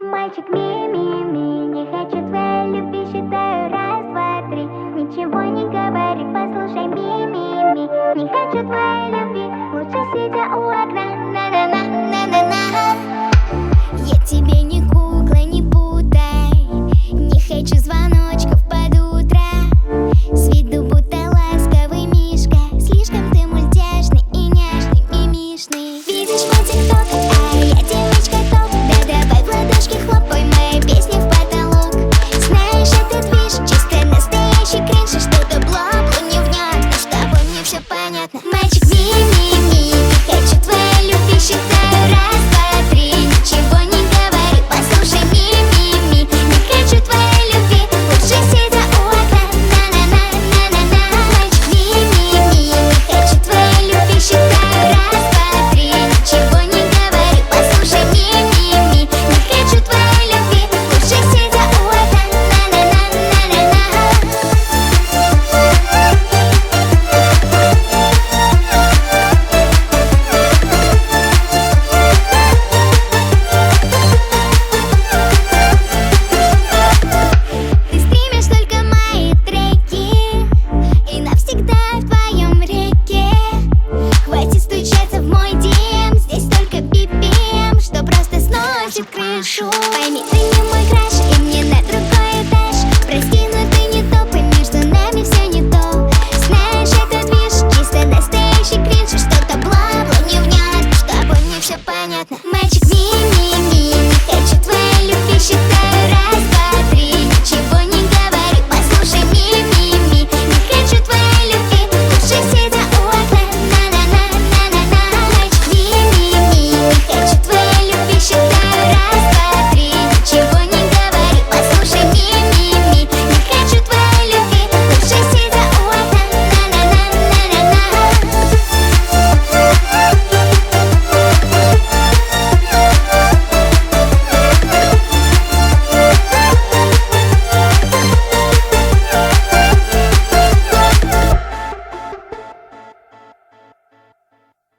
Мальчик ми-ми-ми, не хочу твоей любви, считаю раз, два, три. Ничего не говори, послушай ми-ми-ми, не хочу твоей любви, лучше сидя у окна. На-на-на-на-на-на. Я тебе не кукла, не путай, не хочу звоночков под утро. С виду будто ласковый мишка, слишком ты мультяшный и няшный, мимишный. Видишь мой тикток, а я девочка топ. Да давай в ладошки хлопай, мои песни в потолок. Знаешь, этот движ чисто настоящий кринж, и что-то бла-бла невнятно, с тобой мне все понятно. Мальчик ми-ми-ми, не хочу твоей любви, считаю раз, два, три. Ничего не говори, послушай ми-ми-ми, не хочу твоей любви, лучше сидя у окна. На-на-на-на-на-на. Мальчик ми-ми-ми, не хочу твоей любви, считаю раз, два, три. Ничего не говори, послушай ми-ми-ми, не хочу твоей любви, лучше сидя у окна. На-на-на-на-на-на. Ты стримишь только мои треки и навсегда в твоем реке. Хватит стучаться в мой DM, здесь только BPM, что просто сносит крышу. Пойми, ты не мой край.